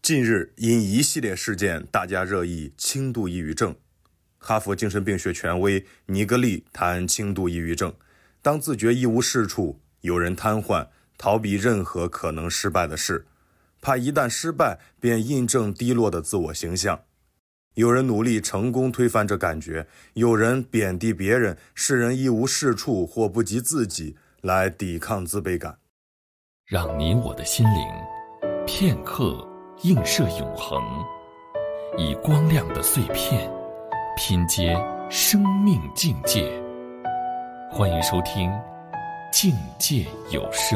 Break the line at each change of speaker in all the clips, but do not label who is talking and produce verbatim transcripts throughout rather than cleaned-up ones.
近日因一系列事件，大家热议轻度抑郁症。哈佛精神病学权威尼格利谈轻度抑郁症，当自觉一无是处，有人瘫痪，逃避任何可能失败的事，怕一旦失败便印证低落的自我形象。有人努力成功推翻这感觉，有人贬低别人，世人一无是处或不及自己，来抵抗自卑感。
让你我的心灵片刻映射永恒，以光亮的碎片拼接生命境界。欢迎收听境界有声。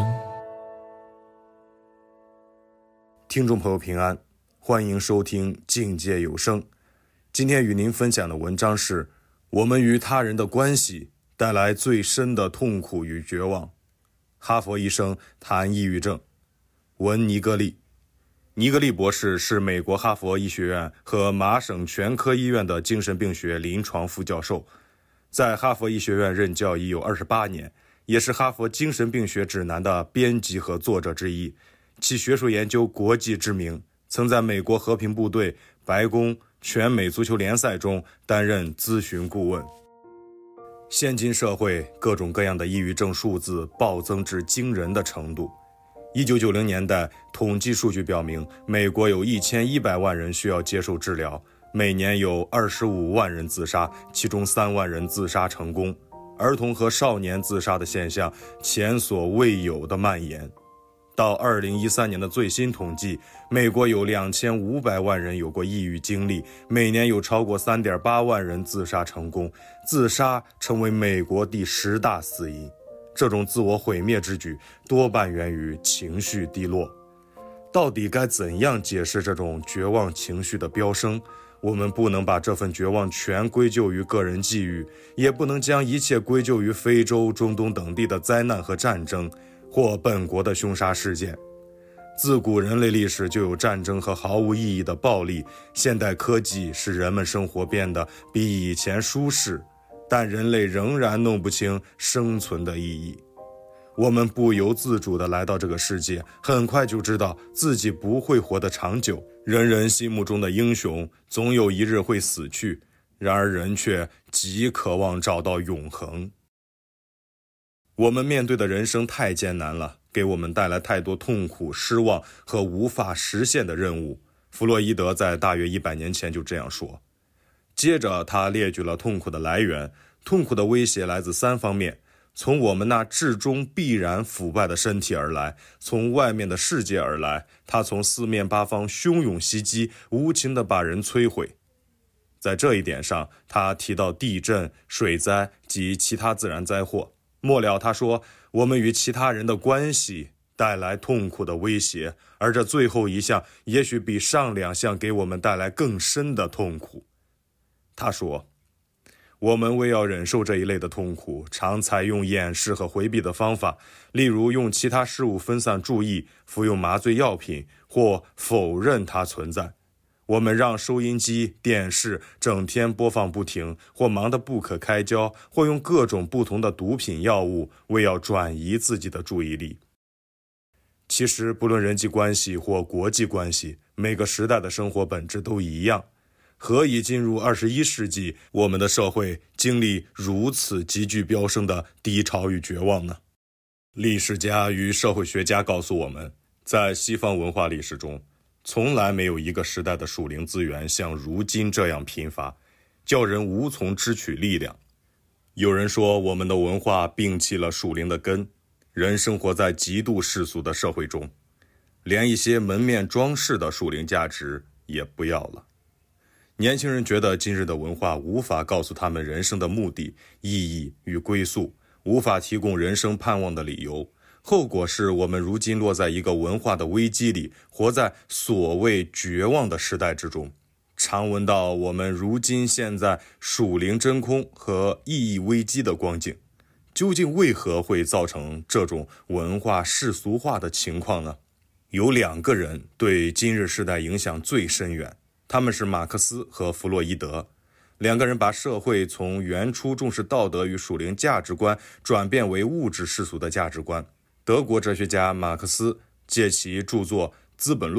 听众朋友平安，欢迎收听境界有声。今天与您分享的文章是：我们与他人的关系带来最深的痛苦与绝望。哈佛医生谈抑郁症，文尼格利。尼格利博士是美国哈佛医学院和麻省全科医院的精神病学临床副教授，在哈佛医学院任教已有二十八年，也是哈佛精神病学指南的编辑和作者之一，其学术研究国际知名，曾在美国和平部队、白宫、全美足球联赛中担任咨询顾问。现今社会各种各样的抑郁症数字暴增至惊人的程度。一九九零年代，统计数据表明，美国有一千一百万人需要接受治疗，每年有二十五万人自杀，其中三万人自杀成功。儿童和少年自杀的现象前所未有的蔓延。到二零一三年的最新统计，美国有两千五百万人有过抑郁经历，每年有超过 三点八万人自杀成功，自杀成为美国第十大死因。这种自我毁灭之举多半源于情绪低落。到底该怎样解释这种绝望情绪的飙升？我们不能把这份绝望全归咎于个人际遇，也不能将一切归咎于非洲、中东等地的灾难和战争，或本国的凶杀事件。自古人类历史就有战争和毫无意义的暴力，现代科技使人们生活变得比以前舒适，但人类仍然弄不清生存的意义。我们不由自主地来到这个世界，很快就知道自己不会活得长久。人人心目中的英雄总有一日会死去，然而人却极渴望找到永恒。我们面对的人生太艰难了，给我们带来太多痛苦、失望和无法实现的任务。弗洛伊德在大约一百年前就这样说。接着他列举了痛苦的来源，痛苦的威胁来自三方面：从我们那至终必然腐败的身体而来，从外面的世界而来，它从四面八方汹涌袭击，无情地把人摧毁。在这一点上，他提到地震、水灾及其他自然灾祸。末了他说，我们与其他人的关系带来痛苦的威胁，而这最后一项也许比上两项给我们带来更深的痛苦。他说，我们为要忍受这一类的痛苦，常采用掩饰和回避的方法，例如用其他事物分散注意，服用麻醉药品，或否认它存在。我们让收音机、电视整天播放不停，或忙得不可开交，或用各种不同的毒品药物，为要转移自己的注意力。其实不论人际关系或国际关系，每个时代的生活本质都一样。何以进入二十一世纪，我们的社会经历如此急剧飙升的低潮与绝望呢？历史家与社会学家告诉我们，在西方文化历史中，从来没有一个时代的属灵资源像如今这样贫乏，叫人无从支取力量。有人说，我们的文化摒弃了属灵的根，人生活在极度世俗的社会中，连一些门面装饰的属灵价值也不要了。年轻人觉得今日的文化无法告诉他们人生的目的、意义与归宿，无法提供人生盼望的理由。后果是我们如今落在一个文化的危机里，活在所谓绝望的时代之中。常闻到我们如今现在属灵真空和意义危机的光景，究竟为何会造成这种文化世俗化的情况呢？有两个人对今日世代影响最深远，他们是马克思和弗洛伊德。两个人把社会从原初重视道德与属灵价值观转变为物质世俗的价值观。德国哲学家马克思借其著作《资本论》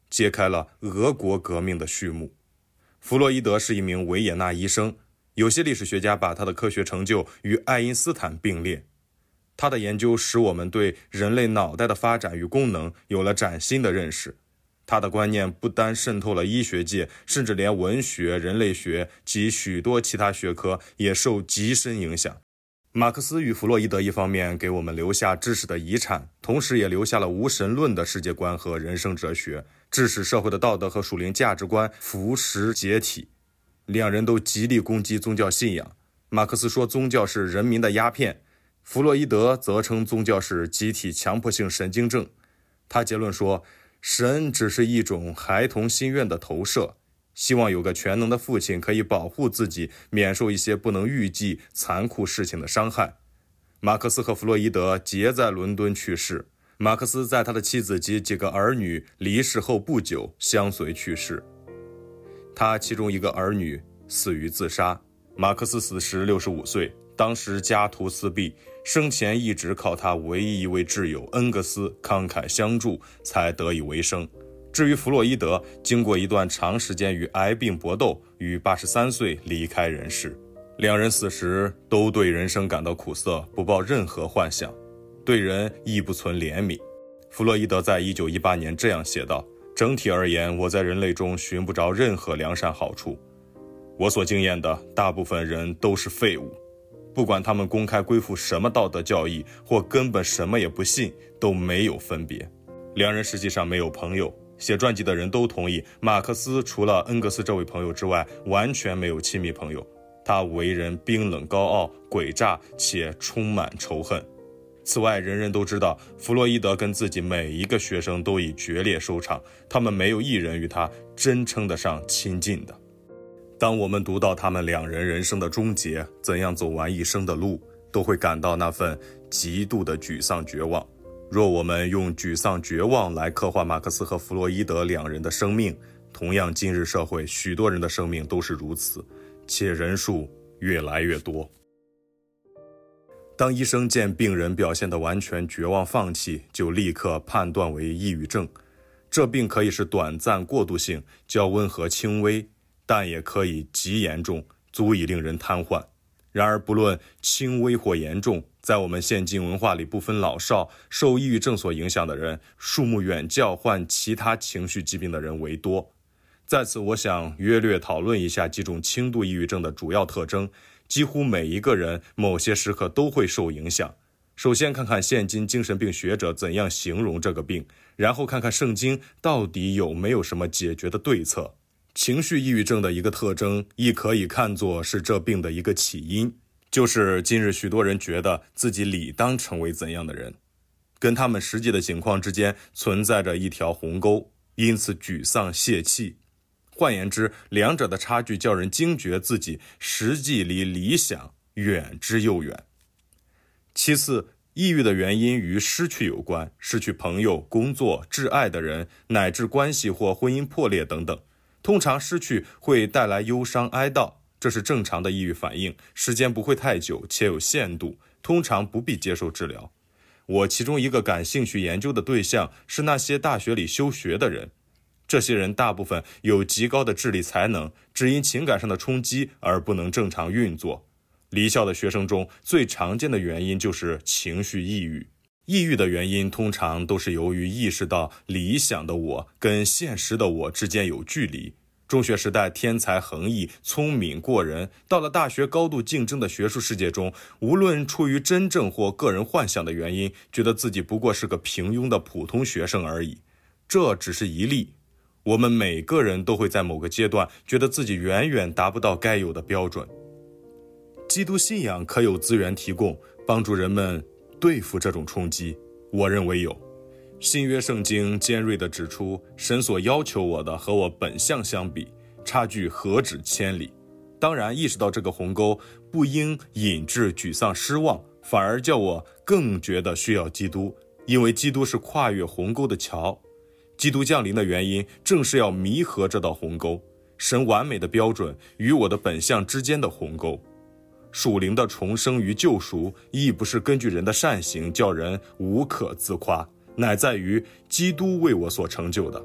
揭开了俄国革命的序幕。弗洛伊德是一名维也纳医生，有些历史学家把他的科学成就与爱因斯坦并列。他的研究使我们对人类脑袋的发展与功能有了崭新的认识。他的观念不单渗透了医学界，甚至连文学、人类学及许多其他学科也受极深影响。马克思与弗洛伊德一方面给我们留下知识的遗产，同时也留下了无神论的世界观和人生哲学，致使社会的道德和属灵价值观腐蚀解体。两人都极力攻击宗教信仰。马克思说宗教是人民的鸦片，弗洛伊德则称宗教是集体强迫性神经症。他结论说，神只是一种孩童心愿的投射，希望有个全能的父亲可以保护自己，免受一些不能预计残酷事情的伤害。马克思和弗洛伊德皆在伦敦去世，马克思在他的妻子及几个儿女离世后不久相随去世。他其中一个儿女死于自杀。马克思死时六十五岁，当时家徒四壁，生前一直靠他唯一一位挚友恩格斯慷慨相助才得以为生。至于弗洛伊德，经过一段长时间与癌病搏斗，于八十三岁离开人世。两人死时都对人生感到苦涩，不抱任何幻想，对人亦不存怜悯。弗洛伊德在一九一八年这样写道，整体而言，我在人类中寻不着任何良善好处。我所经验的大部分人都是废物，不管他们公开归附什么道德教义，或根本什么也不信，都没有分别。两人实际上没有朋友，写传记的人都同意，马克思除了恩格斯这位朋友之外，完全没有亲密朋友。他为人冰冷高傲、诡诈且充满仇恨。此外，人人都知道，弗洛伊德跟自己每一个学生都以决裂收场，他们没有一人与他真称得上亲近的。当我们读到他们两人人生的终结，怎样走完一生的路，都会感到那份极度的沮丧绝望。若我们用沮丧绝望来刻画马克思和弗洛伊德两人的生命，同样今日社会许多人的生命都是如此，且人数越来越多。当医生见病人表现得完全绝望放弃，就立刻判断为抑郁症。这病可以是短暂过渡性，较温和轻微，但也可以极严重，足以令人瘫痪。然而不论轻微或严重，在我们现今文化里，不分老少，受抑郁症所影响的人数目远较患其他情绪疾病的人为多。在此，我想约略讨论一下几种轻度抑郁症的主要特征。几乎每一个人某些时刻都会受影响。首先看看现今精神病学者怎样形容这个病，然后看看圣经到底有没有什么解决的对策。情绪抑郁症的一个特征，亦可以看作是这病的一个起因，就是今日许多人觉得自己理当成为怎样的人，跟他们实际的情况之间存在着一条鸿沟，因此沮丧泄气。换言之，两者的差距叫人惊觉自己实际离理想远之又远。其次，抑郁的原因与失去有关，失去朋友、工作、挚爱的人，乃至关系或婚姻破裂等等。通常失去会带来忧伤哀悼，这是正常的抑郁反应，时间不会太久，且有限度，通常不必接受治疗。我其中一个感兴趣研究的对象是那些大学里休学的人。这些人大部分有极高的智力才能，只因情感上的冲击而不能正常运作。离校的学生中最常见的原因就是情绪抑郁。抑郁的原因通常都是由于意识到理想的我跟现实的我之间有距离。中学时代天才横溢，聪明过人，到了大学高度竞争的学术世界中，无论出于真正或个人幻想的原因，觉得自己不过是个平庸的普通学生而已。这只是一例。我们每个人都会在某个阶段觉得自己远远达不到该有的标准。基督信仰可有资源提供，帮助人们对付这种冲击？我认为有。新约圣经尖锐地指出，神所要求我的和我本相相比，差距何止千里。当然，意识到这个鸿沟不应引致沮丧失望，反而叫我更觉得需要基督，因为基督是跨越鸿沟的桥。基督降临的原因正是要弥合这道鸿沟，神完美的标准与我的本相之间的鸿沟。属灵的重生与救赎亦不是根据人的善行叫人无可自夸，乃在于基督为我所成就的。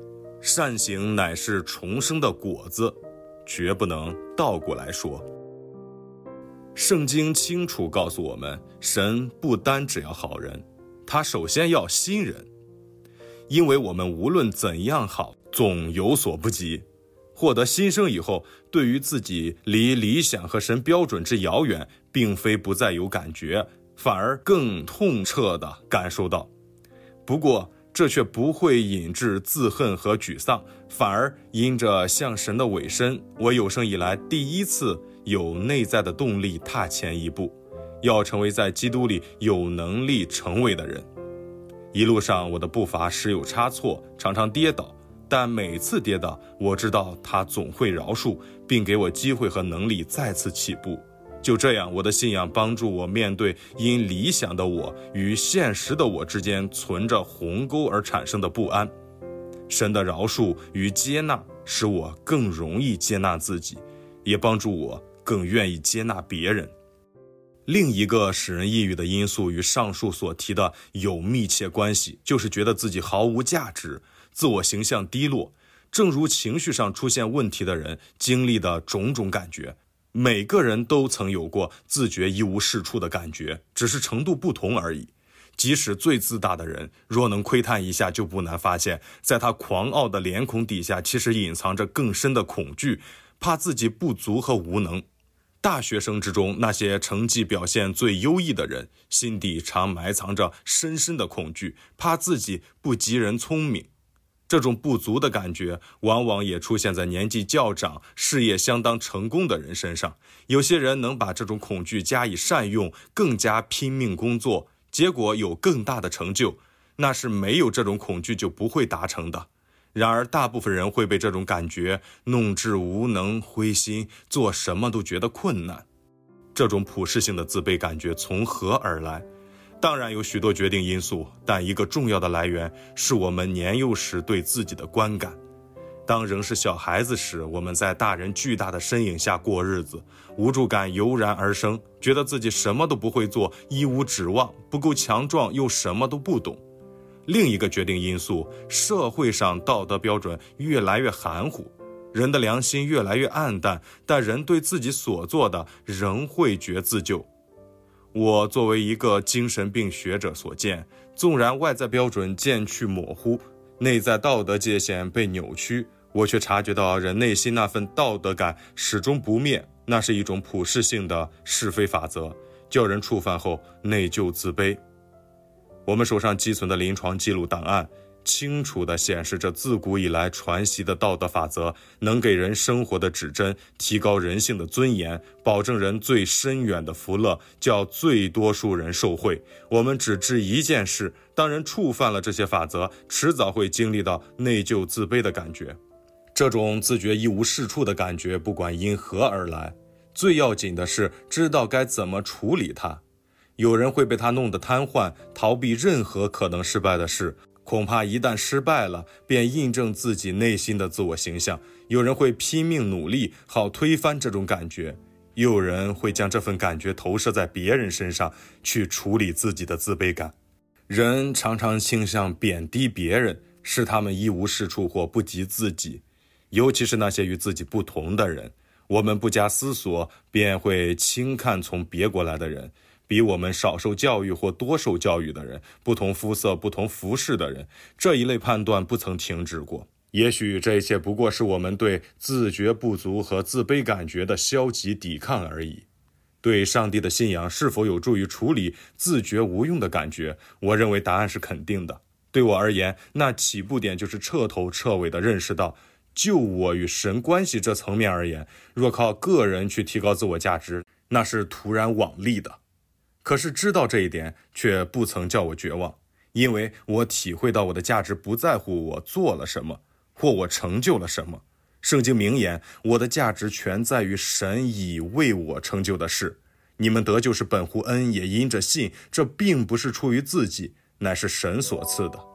善行乃是重生的果子，绝不能倒过来说。圣经清楚告诉我们，神不单只要好人，他首先要新人。因为我们无论怎样好，总有所不及。获得新生以后，对于自己离理想和神标准之遥远，并非不再有感觉，反而更痛彻地感受到。不过这却不会引致自恨和沮丧，反而因着向神的委身，我有生以来第一次有内在的动力踏前一步，要成为在基督里有能力成为的人。一路上我的步伐时有差错，常常跌倒，但每次跌倒，我知道他总会饶恕，并给我机会和能力再次起步。就这样，我的信仰帮助我面对因理想的我与现实的我之间存着鸿沟而产生的不安。神的饶恕与接纳使我更容易接纳自己，也帮助我更愿意接纳别人。另一个使人抑郁的因素与上述所提的有密切关系，就是觉得自己毫无价值，自我形象低落。正如情绪上出现问题的人经历的种种感觉，每个人都曾有过自觉一无是处的感觉，只是程度不同而已。即使最自大的人，若能窥探一下，就不难发现，在他狂傲的脸孔底下，其实隐藏着更深的恐惧，怕自己不足和无能。大学生之中，那些成绩表现最优异的人，心底常埋藏着深深的恐惧，怕自己不及人聪明。这种不足的感觉往往也出现在年纪较长、事业相当成功的人身上。有些人能把这种恐惧加以善用，更加拼命工作，结果有更大的成就，那是没有这种恐惧就不会达成的。然而大部分人会被这种感觉弄至无能、灰心，做什么都觉得困难。这种普世性的自卑感觉从何而来？当然有许多决定因素，但一个重要的来源是我们年幼时对自己的观感。当仍是小孩子时，我们在大人巨大的身影下过日子，无助感油然而生，觉得自己什么都不会做，一无指望，不够强壮，又什么都不懂。另一个决定因素，社会上道德标准越来越含糊，人的良心越来越暗淡，但人对自己所做的仍会觉自救。我作为一个精神病学者所见，纵然外在标准渐趋模糊，内在道德界限被扭曲，我却察觉到人内心那份道德感始终不灭，那是一种普世性的是非法则，叫人触犯后内疚自卑。我们手上积存的临床记录档案清楚地显示着自古以来传习的道德法则，能给人生活的指针，提高人性的尊严，保证人最深远的福乐，叫最多数人受惠。我们只知一件事，当人触犯了这些法则，迟早会经历到内疚自卑的感觉。这种自觉一无是处的感觉不管因何而来，最要紧的是知道该怎么处理它。有人会被它弄得瘫痪，逃避任何可能失败的事，恐怕一旦失败了，便印证自己内心的自我形象。有人会拼命努力，好推翻这种感觉；有人会将这份感觉投射在别人身上，去处理自己的自卑感。人常常倾向贬低别人，使他们一无是处或不及自己，尤其是那些与自己不同的人。我们不加思索，便会轻看从别国来的人，比我们少受教育或多受教育的人，不同肤色、不同服饰的人，这一类判断不曾停止过。也许这一切不过是我们对自觉不足和自卑感觉的消极抵抗而已。对上帝的信仰是否有助于处理自觉无用的感觉？我认为答案是肯定的。对我而言，那起步点就是彻头彻尾地认识到，就我与神关系这层面而言，若靠个人去提高自我价值，那是徒然枉力的。可是知道这一点却不曾叫我绝望，因为我体会到我的价值不在乎我做了什么，或我成就了什么。圣经明言，我的价值全在于神已为我成就的事。你们得救是本乎恩，也因着信，这并不是出于自己，乃是神所赐的。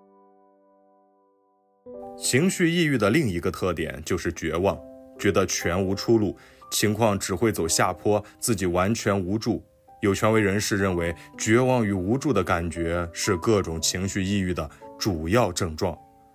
情绪抑郁的另一个特点就是绝望，觉得全无出路，情况只会走下坡，自己完全无助。有权威人士认为，绝望与无助的感觉是各种情绪抑郁的主要症状。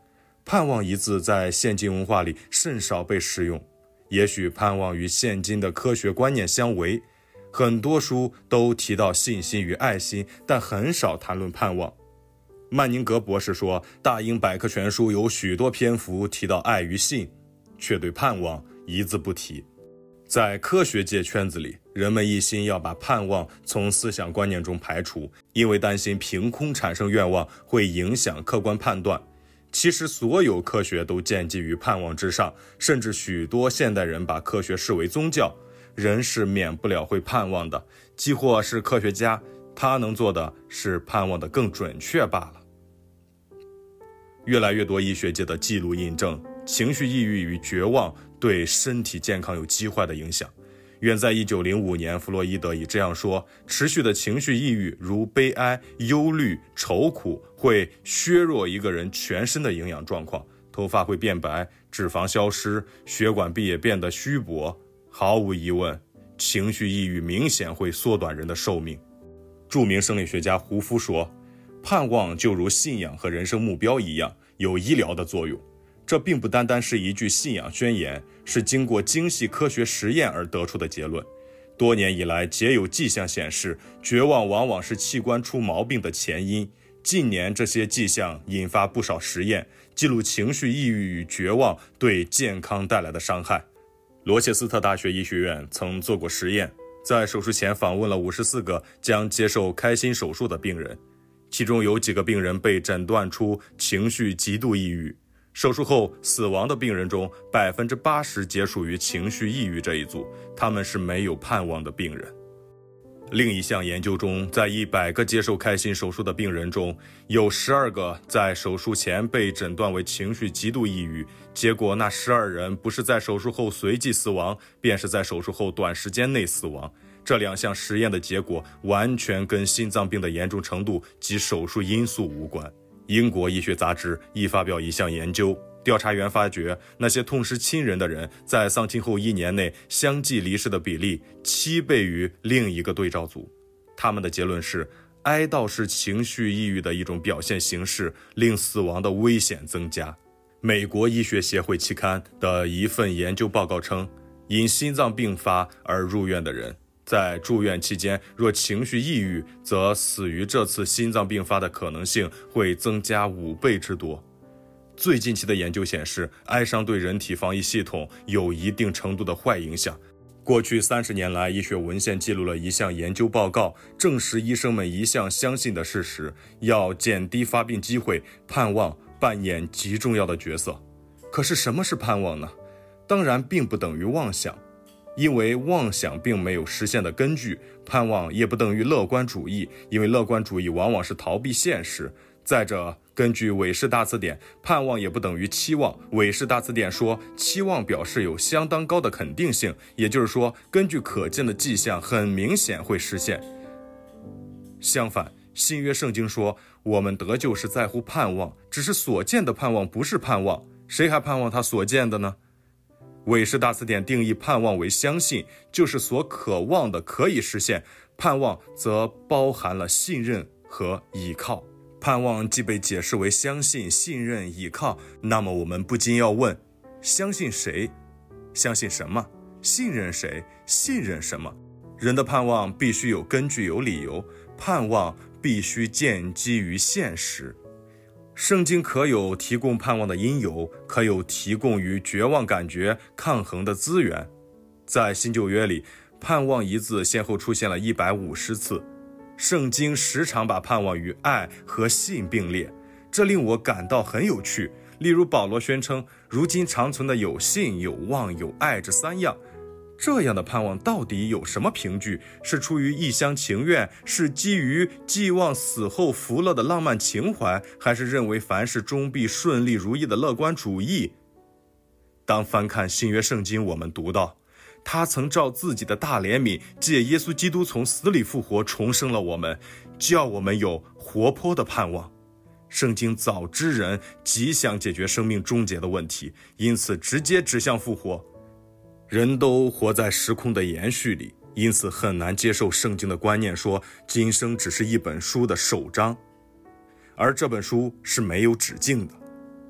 盼望一字在现今文化里甚少被使用，也许盼望与现今的科学观念相违。很多书都提到信心与爱心，但很少谈论盼望。曼宁格博士说，大英百科全书有许多篇幅提到爱与信，却对盼望一字不提。在科学界圈子里，人们一心要把盼望从思想观念中排除，因为担心凭空产生愿望会影响客观判断。其实所有科学都建基于盼望之上，甚至许多现代人把科学视为宗教。人是免不了会盼望的，既或是科学家，他能做的是盼望的更准确罢了。越来越多医学界的记录印证，情绪抑郁与绝望对身体健康有极坏的影响。远在一九零五年，弗洛伊德已这样说，持续的情绪抑郁如悲哀、忧虑、愁苦会削弱一个人全身的营养状况，头发会变白，脂肪消失，血管壁也变得虚薄。毫无疑问，情绪抑郁明显会缩短人的寿命。著名生理学家胡夫说，盼望就如信仰和人生目标一样，有医疗的作用。这并不单单是一句信仰宣言，是经过精细科学实验而得出的结论。多年以来，皆有迹象显示，绝望往往是器官出毛病的前因。近年，这些迹象引发不少实验，记录情绪抑郁与绝望对健康带来的伤害。罗切斯特大学医学院曾做过实验，在手术前访问了五十四个将接受开心手术的病人，其中有几个病人被诊断出情绪极度抑郁。手术后死亡的病人中 百分之八十 皆属于情绪抑郁这一组，他们是没有盼望的病人。另一项研究中，在一百个接受开心手术的病人中，有十二个在手术前被诊断为情绪极度抑郁，结果那十二人不是在手术后随即死亡，便是在手术后短时间内死亡。这两项实验的结果完全跟心脏病的严重程度及手术因素无关。英国医学杂志亦发表一项研究，调查员发觉那些痛失亲人的人在丧亲后一年内相继离世的比例七倍于另一个对照组。他们的结论是，哀悼是情绪抑郁的一种表现形式，令死亡的危险增加。美国医学协会期刊的一份研究报告称，因心脏病发而入院的人，在住院期间若情绪抑郁，则死于这次心脏病发的可能性会增加五倍之多。最近期的研究显示，哀伤对人体防疫系统有一定程度的坏影响。过去三十年来，医学文献记录了一项研究报告，证实医生们一向相信的事实：要减低发病机会，盼望扮演极重要的角色。可是什么是盼望呢？当然并不等于妄想，因为妄想并没有实现的根据；盼望也不等于乐观主义，因为乐观主义往往是逃避现实。再者，根据韦氏大词典，盼望也不等于期望。韦氏大词典说，期望表示有相当高的肯定性，也就是说，根据可见的迹象，很明显会实现。相反，新约圣经说，我们得救是在乎盼望，只是所见的盼望不是盼望，谁还盼望他所见的呢？韦氏大词典定义盼望为相信，就是所渴望的可以实现，盼望则包含了信任和倚靠。盼望既被解释为相信、信任、倚靠，那么我们不禁要问，相信谁？相信什么？信任谁？信任什么？人的盼望必须有根据、有理由，盼望必须建基于现实。圣经可有提供盼望的因由，可有提供与绝望感觉抗衡的资源。在新旧约里，盼望一字先后出现了一百五十次。圣经时常把盼望与爱和信并列，这令我感到很有趣。例如保罗宣称，如今长存的有信、有望、有爱这三样。这样的盼望到底有什么凭据？是出于一厢情愿，是基于寄望死后福乐的浪漫情怀，还是认为凡事终必顺利如意的乐观主义？当翻看新约圣经，我们读到，他曾照自己的大怜悯，借耶稣基督从死里复活，重生了我们，叫我们有活泼的盼望。圣经早知人极想解决生命终结的问题，因此直接指向复活。人都活在时空的延续里，因此很难接受圣经的观念说今生只是一本书的首章，而这本书是没有止境的。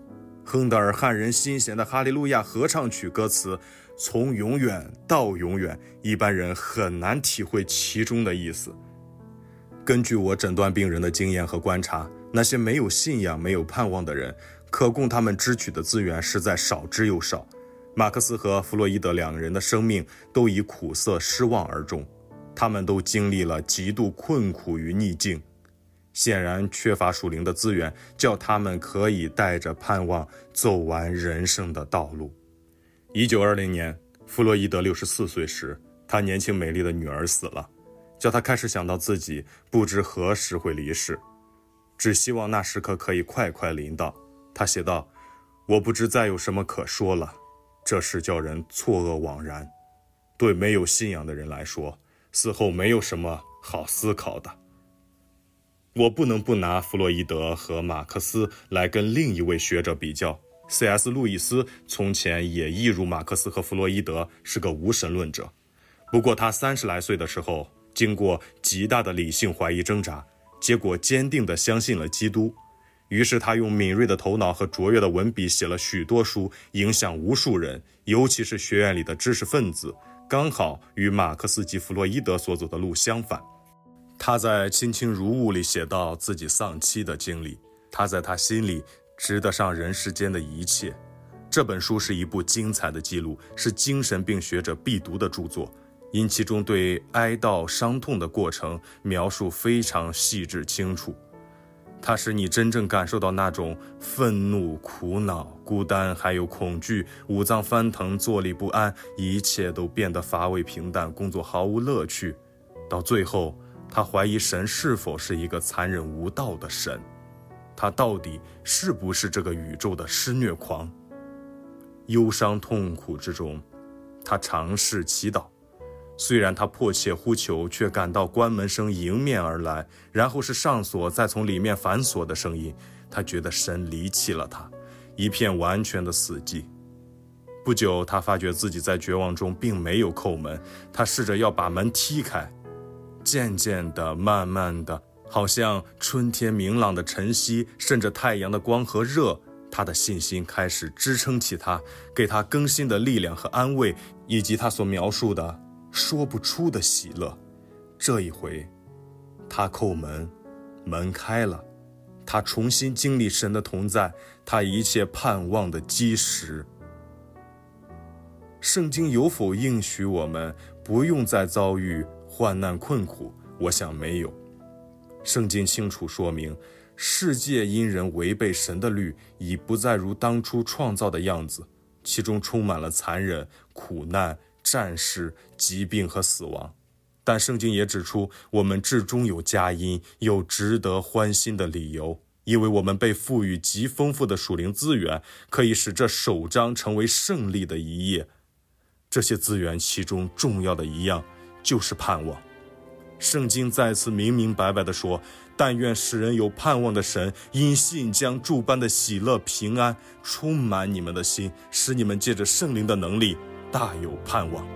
亨德尔撼人心弦的哈利路亚合唱曲歌词，从永远到永远，一般人很难体会其中的意思。根据我诊断病人的经验和观察，那些没有信仰、没有盼望的人，可供他们支取的资源实在少之又少。马克思和弗洛伊德两人的生命都以苦涩失望而终，他们都经历了极度困苦与逆境，显然缺乏属灵的资源，叫他们可以带着盼望走完人生的道路。一九二零年，弗洛伊德六十四岁时，他年轻美丽的女儿死了，叫他开始想到自己不知何时会离世，只希望那时刻可以快快临到。他写道：我不知再有什么可说了，这事叫人错愕惘然。对没有信仰的人来说，死后没有什么好思考的。我不能不拿弗洛伊德和马克思来跟另一位学者比较。C S 路易斯从前也一如马克思和弗洛伊德是个无神论者，不过他三十来岁的时候，经过极大的理性怀疑挣扎，结果坚定地相信了基督。于是他用敏锐的头脑和卓越的文笔写了许多书，影响无数人，尤其是学院里的知识分子，刚好与马克思及弗洛伊德所走的路相反。他在《卿卿如晤》里写到自己丧妻的经历，他在他心里值得上人世间的一切。这本书是一部精彩的记录，是精神病学者必读的著作，因其中对哀悼伤痛的过程描述非常细致清楚。它使你真正感受到那种愤怒、苦恼、孤单，还有恐惧，五脏翻腾，坐立不安，一切都变得乏味平淡，工作毫无乐趣。到最后，他怀疑神是否是一个残忍无道的神，他到底是不是这个宇宙的施虐狂？忧伤痛苦之中，他尝试祈祷，虽然他迫切呼求，却感到关门声迎面而来，然后是上锁再从里面反锁的声音，他觉得神离弃了他，一片完全的死寂。不久，他发觉自己在绝望中并没有叩门，他试着要把门踢开，渐渐的、慢慢的，好像春天明朗的晨曦渗着太阳的光和热，他的信心开始支撑起他，给他更新的力量和安慰，以及他所描述的说不出的喜乐。这一回，他叩门，门开了，他重新经历神的同在，他一切盼望的基石。圣经有否应许我们不用再遭遇患难困苦？我想没有。圣经清楚说明，世界因人违背神的律，已不再如当初创造的样子，其中充满了残忍、苦难、战事、疾病和死亡。但圣经也指出，我们至终有佳音，有值得欢欣的理由，因为我们被赋予极丰富的属灵资源，可以使这首章成为胜利的一页。这些资源其中重要的一样就是盼望。圣经再次明明白白地说，但愿使人有盼望的神，因信将诸般的喜乐平安充满你们的心，使你们借着圣灵的能力大有盼望。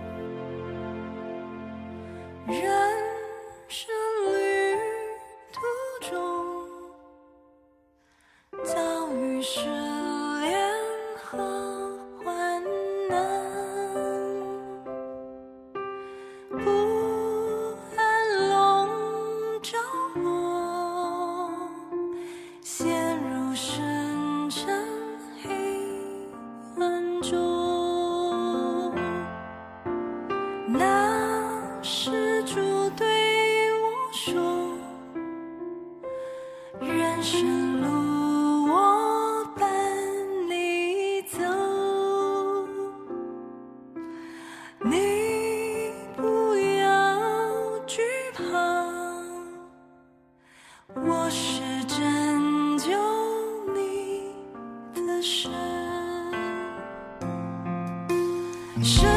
人生旅途中遭遇失恋和患难，不安笼罩我，陷入深沉黑暗中。那是主对我说，人生路我伴你走，你不要惧怕，我是拯救你的神。神